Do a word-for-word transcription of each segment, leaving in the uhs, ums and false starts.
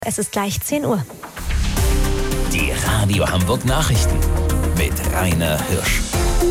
Es ist gleich zehn Uhr. Die Radio Hamburg Nachrichten mit Rainer Hirsch.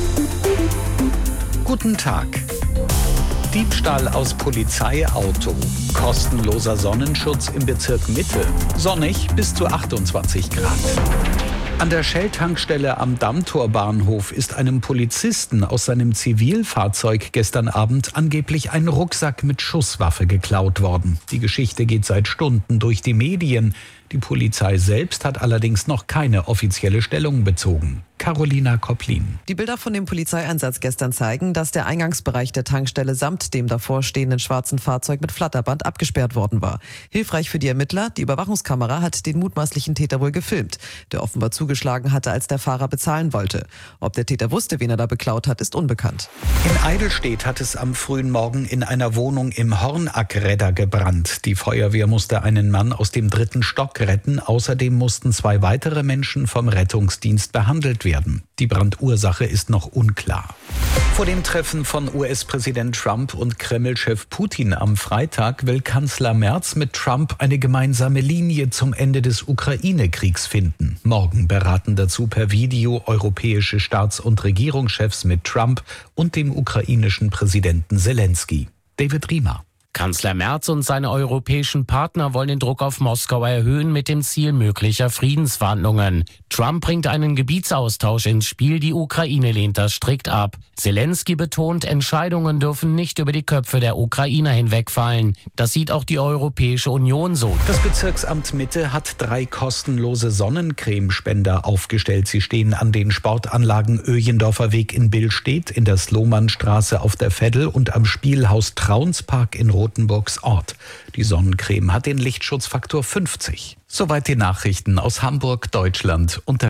Guten Tag. Diebstahl aus Polizeiauto. Kostenloser Sonnenschutz im Bezirk Mitte. Sonnig bis zu achtundzwanzig Grad. An der Shell-Tankstelle am Dammtor-Bahnhof ist einem Polizisten aus seinem Zivilfahrzeug gestern Abend angeblich ein Rucksack mit Schusswaffe geklaut worden. Die Geschichte geht seit Stunden durch die Medien. Die Polizei selbst hat allerdings noch keine offizielle Stellung bezogen. Carolina Kopplin. Die Bilder von dem Polizeieinsatz gestern zeigen, dass der Eingangsbereich der Tankstelle samt dem davor stehenden schwarzen Fahrzeug mit Flatterband abgesperrt worden war. Hilfreich für die Ermittler, die Überwachungskamera hat den mutmaßlichen Täter wohl gefilmt, der offenbar zugeschlagen hatte, als der Fahrer bezahlen wollte. Ob der Täter wusste, wen er da beklaut hat, ist unbekannt. In Eidelstedt hat es am frühen Morgen in einer Wohnung im Hornackredder gebrannt. Die Feuerwehr musste einen Mann aus dem dritten Stock retten. Außerdem mussten zwei weitere Menschen vom Rettungsdienst behandelt werden. Die Brandursache ist noch unklar. Vor dem Treffen von U S-Präsident Trump und Kreml-Chef Putin am Freitag will Kanzler Merz mit Trump eine gemeinsame Linie zum Ende des Ukraine-Kriegs finden. Morgen beraten dazu per Video europäische Staats- und Regierungschefs mit Trump und dem ukrainischen Präsidenten Zelensky. David Riemer. Kanzler Merz und seine europäischen Partner wollen den Druck auf Moskau erhöhen mit dem Ziel möglicher Friedensverhandlungen. Trump bringt einen Gebietsaustausch ins Spiel, die Ukraine lehnt das strikt ab. Zelensky betont, Entscheidungen dürfen nicht über die Köpfe der Ukrainer hinwegfallen. Das sieht auch die Europäische Union so. Das Bezirksamt Mitte hat drei kostenlose Sonnencremespender aufgestellt. Sie stehen an den Sportanlagen Öjendorfer Weg in Billstedt, in der Slomannstraße auf der Veddel und am Spielhaus Traunspark in Rothenburgs Ort. Die Sonnencreme hat den Lichtschutzfaktor fünfzig. Soweit die Nachrichten aus Hamburg, Deutschland und der